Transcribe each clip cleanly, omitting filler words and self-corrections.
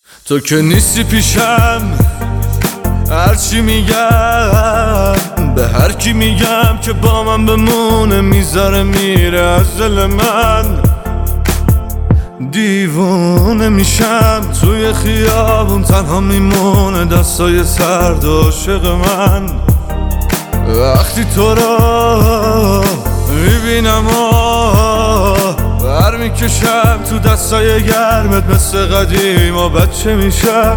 تو که نیستی پیشم، هرچی میگم به هر کی میگم که با من بمونه میذاره میره از دل من. دیوونه میشم توی خیابون تنها میمونه دستای سرد عاشق من. وقتی تو را میبینم بر میکشم تو دستای گرمت مثل قدیم و بچه میشم.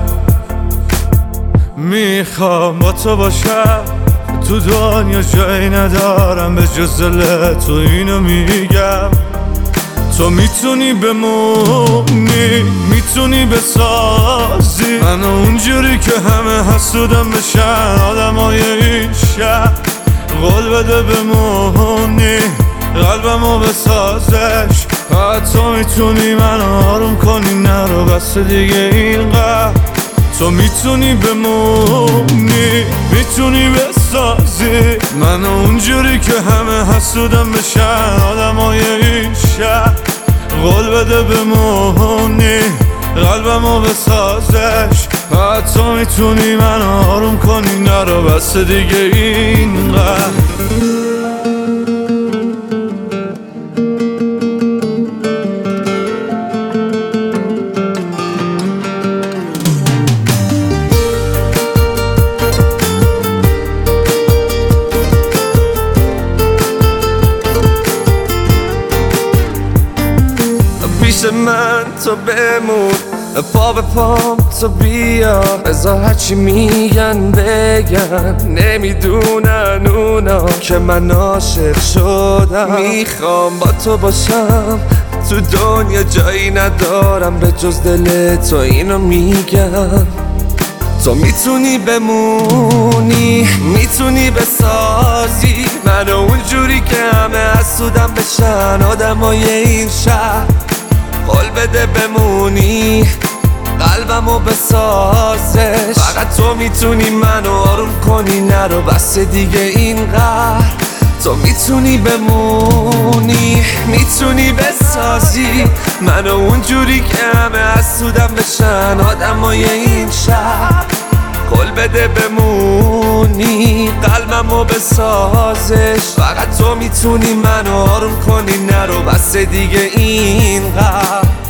میخوام با تو باشم، تو دنیا جایی ندارم به جز دل تو، اینو میگم. تو میتونی بمونی، میتونی بسازی منو اونجوری که همه حسودم بشن آدمای این شهر. قول بده بمونی، قلبمو بسازش. تو میتونی منو آروم کنی، نرو بس دیگه اینقدر. تو میتونی بمونی، میتونی بسازی منو اونجوری که همه حسودم بشن آدمای این شهر. قول بده بمونی، قلبمو بسازش. تو میتونی منو آروم کنی، نرو بس دیگه اینقدر. پیش من تو بمون، پا به پام تو بیا. بذار هرچی میگن بگن، نمیدونن اونا که من عاشق شدم. میخوام با تو باشم، تو دنیا جایی ندارم به جز دل تو، اینو میگم. تو میتونی بمونی، میتونی بسازی منو اونجوری که همه حسودم بشن آدمای این شهر. قول بده بمونی، قلبمو بسازش. فقط تو میتونی منو آروم کنی، نرو بس دیگه اینقدر. تو میتونی بمونی، میتونی بسازی منو اونجوری که همه حسودم بشن آدمای این شهر. قول بده بمونی، قلبمو بسازش. فقط تو میتونی منو آروم کنی، نرو بس دیگه اینقدر.